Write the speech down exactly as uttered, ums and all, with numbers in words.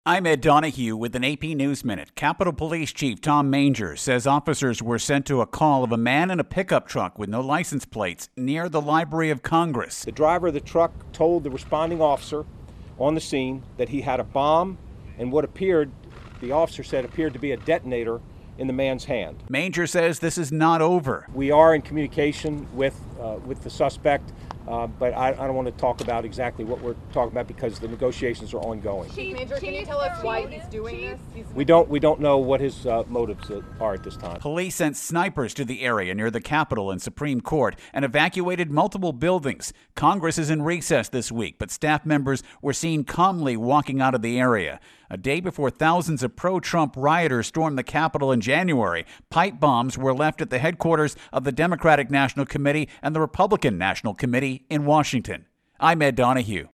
I'm Ed Donahue with an A P News Minute. Capitol Police Chief Tom Manger says officers were sent to a call of a man in a pickup truck with no license plates near the Library of Congress. The driver of the truck told the responding officer on the scene that he had a bomb and what appeared, the officer said, appeared to be a detonator in the man's hand. Manger says this is not over. We are in communication with uh, with the suspect, uh, but I, I don't want to talk about exactly what we're talking about because the negotiations are ongoing. Chief Manger, can you tell us why he's doing this? He's We don't we don't know what his uh, motives are at this time. Police sent snipers to the area near the Capitol and Supreme Court and evacuated multiple buildings. Congress is in recess this week, but staff members were seen calmly walking out of the area. A day before thousands of pro-Trump rioters stormed the Capitol in January, pipe bombs were left at the headquarters of the Democratic National Committee and the Republican National Committee in Washington. I'm Ed Donahue.